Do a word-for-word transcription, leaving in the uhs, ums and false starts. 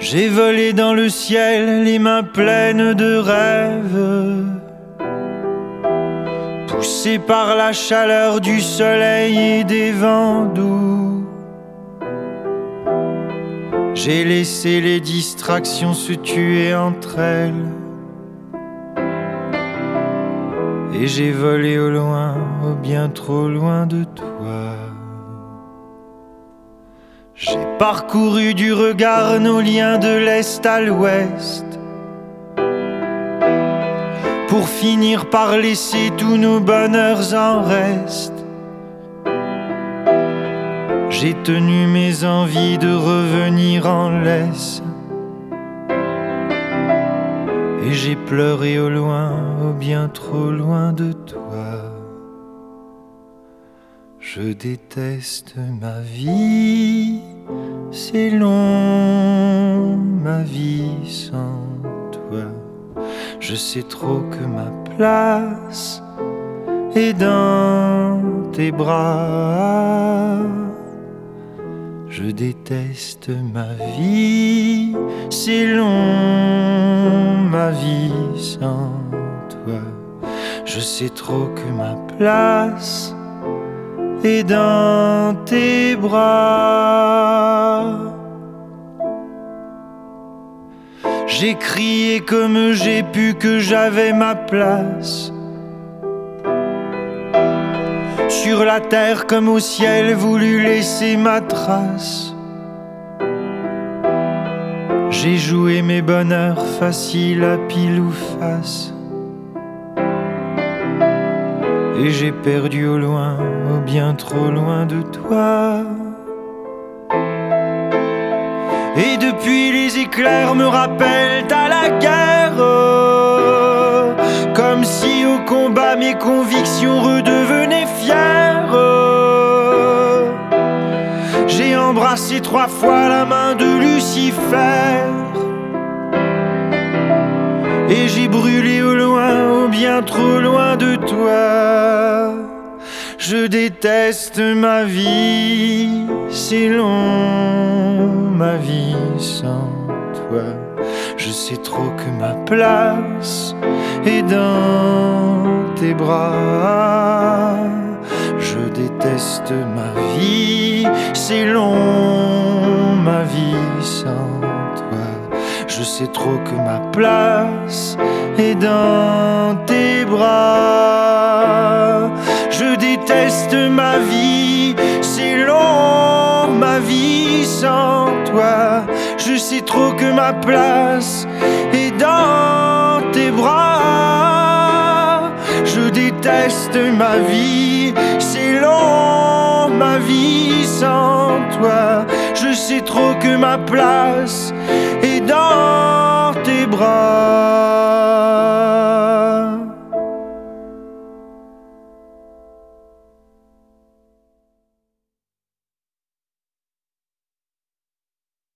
J'ai volé dans le ciel, les mains pleines de rêves, poussé par la chaleur du soleil et des vents doux. J'ai laissé les distractions se tuer entre elles, et j'ai volé au loin, au bien trop loin de toi. J'ai parcouru du regard nos liens de l'est à l'ouest, pour finir par laisser tous nos bonheurs en reste. J'ai tenu mes envies de revenir en laisse, et j'ai pleuré au loin, au bien trop loin de toi. Je déteste ma vie, c'est long ma vie sans toi. Je sais trop que ma place est dans tes bras. Je déteste ma vie, c'est long ma vie sans toi. Je sais trop que ma place est dans tes bras. J'ai crié comme j'ai pu que j'avais ma place, sur la terre comme au ciel, voulu laisser ma trace. J'ai joué mes bonheurs faciles à pile ou face, et j'ai perdu au loin, au bien trop loin de toi. Et depuis les éclairs me rappellent à la guerre, comme si au combat mes convictions redevenaient fières. J'ai embrassé trois fois la main de Lucifer, et j'ai brûlé au loin, au bien trop loin de toi. Je déteste ma vie, c'est long ma vie sans toi. Je sais trop que ma place est dans tes bras. Je déteste ma vie, c'est long ma vie sans toi. Je sais trop que ma place est dans tes bras. Je déteste ma vie, c'est long ma vie sans toi. Je sais trop que ma place est dans tes bras. Je déteste ma vie, c'est long ma vie sans toi. Je sais trop que ma place est dans tes bras.